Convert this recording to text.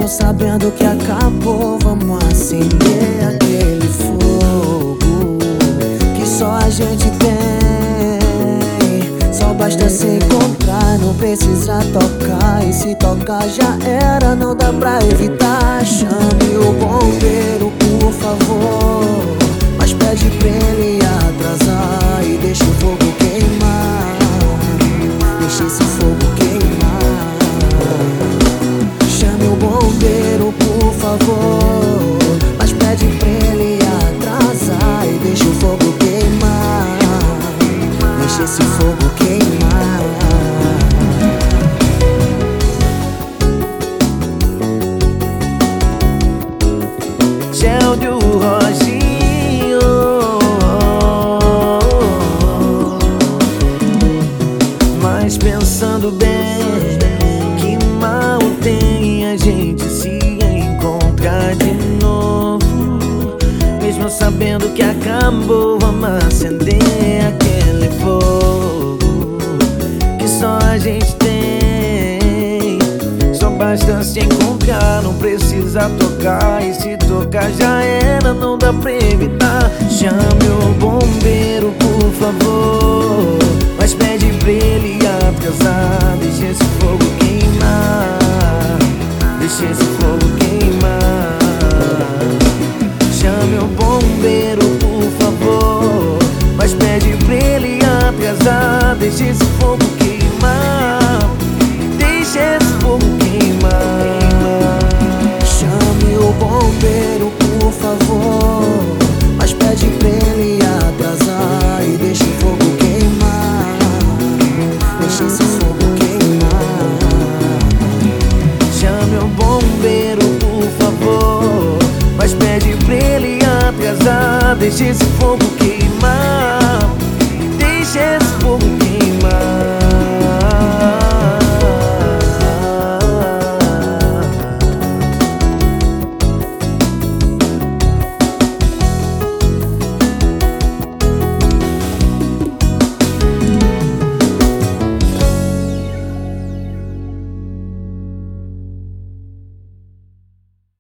sabendo que acabou, vamos acender aquele fogo que só a gente tem. Só basta se encontrar, não precisa tocar. E se tocar já era, não dá pra evitar. Chame o bombeiro, por favor, mas pede pra ele atrasar e deixa o fogo queimar. Deixa esse fogo queimar. Chame o bombeiro, por favor, mas pede pra ele atrasar e deixa o fogo queimar. Deixa esse fogo queimar. Gel do Roginho, mas pensando bem, que mal tem a gente se encontrar de novo. Mesmo sabendo que acabou, vamos acender aquele fogo que só a gente tem. Só basta se encontrar, não precisa tocar. E se tocar já era, não dá pra evitar. Chame o bombeiro, por favor, mas pede pra ele atrasar. Deixa esse fogo queimar. Deixa esse fogo queimar. Chame o bombeiro, por favor, mas pede pra ele atrasar. Deixa esse fogo queimar. Deixa esse fogo queimar. Chame o bombeiro, por favor, mas pede pra ele atrasar e deixa o fogo queimar. Deixa esse fogo queimar. Chame o bombeiro, por favor, mas pede pra ele atrasar. Deixa esse fogo queimar.